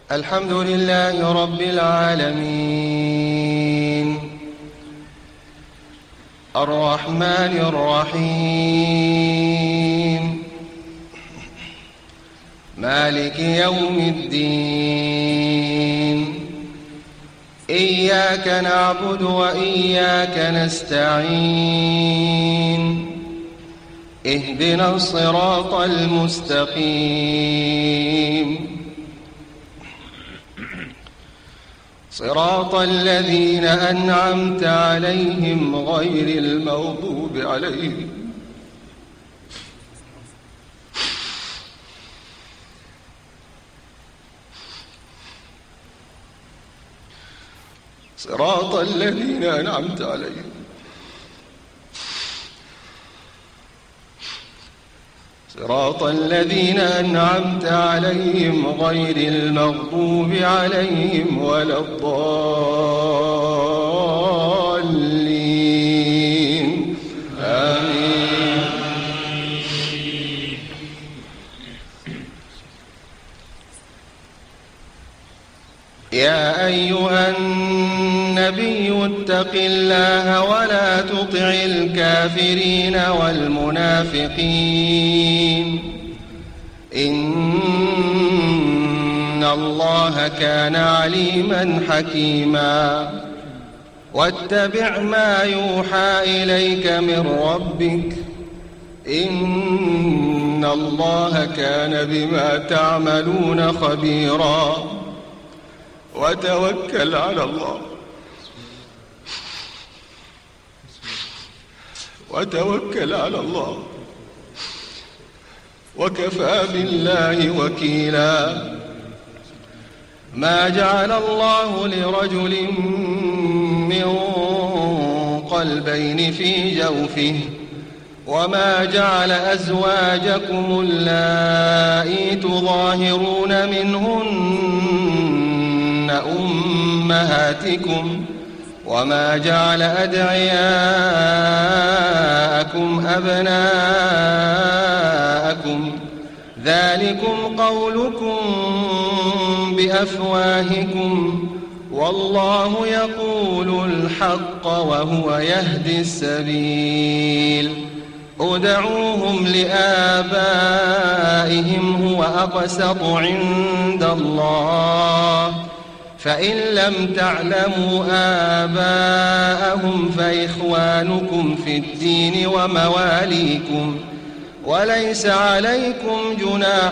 الحمد لله رب العالمين الرحمن الرحيم مالك يوم الدين إياك نعبد وإياك نستعين اهدنا الصراط المستقيم صراط الذين أنعمت عليهم غير المغضوب عليهم صراط الذين أنعمت عليهم صراط الذين أنعمت عليهم غير المغضوب عليهم ولا الضالين آمين. يا أيها النبي اتق الله ولا تطع الكافرين والمنافقين إن الله كان عليما حكيما واتبع ما يوحى إليك من ربك إن الله كان بما تعملون خبيرا وتوكل على الله وكفى بالله وكيلا ما جعل الله لرجل من قلبين في جوفه وما جعل أزواجكم اللائي تظاهرون منهن أمهاتكم وما جعل أدعياءكم أبناءكم ذلكم قولكم بأفواهكم والله يقول الحق وهو يهدي السبيل ادعوهم لآبائهم هو أقسط عند الله فإن لم تعلموا آباءهم فإخوانكم في الدين ومواليكم وليس عليكم جناح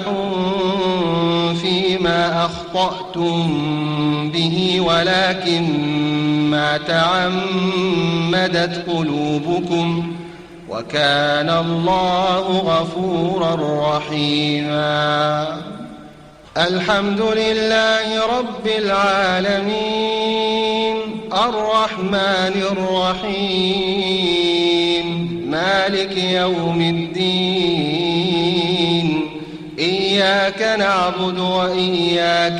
فيما أخطأتم به ولكن ما تعمدت قلوبكم وكان الله غفورا رحيما الحمد لله رب العالمين الرحمن الرحيم مالك يوم الدين إياك نعبد وإياك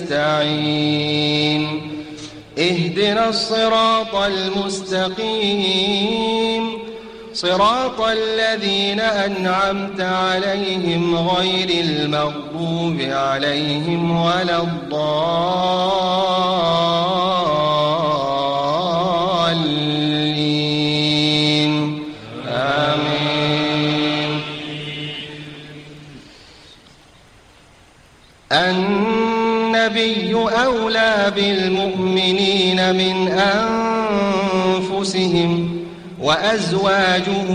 نستعين اهدنا الصراط المستقيم صراط الذين أنعمت عليهم غير المغضوب عليهم ولا الضالين آمين. النبي أولى بالمؤمنين من أنفسهم وأزواجه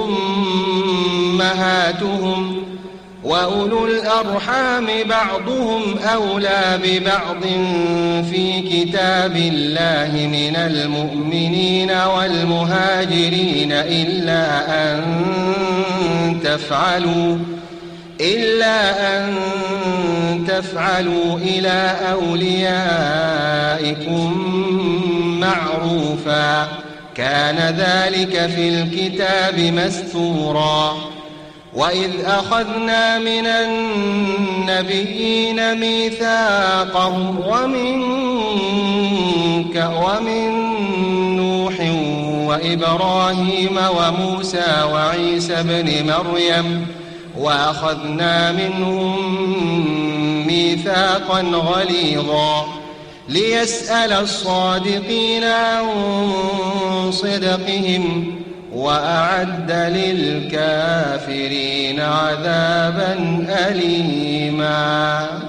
أمهاتهم وأولو الأرحام بعضهم أولى ببعض في كتاب الله من المؤمنين والمهاجرين إلا أن تفعلوا إلى أوليائكم معروفا كان ذلك في الكتاب مسطورا وإذ أخذنا من النبيين ميثاقهم ومنك ومن نوح وإبراهيم وموسى وعيسى بن مريم وأخذنا منهم ميثاقا غليظا ليسأل الصادقين عن صدقهم وأعد للكافرين عذابا أليما.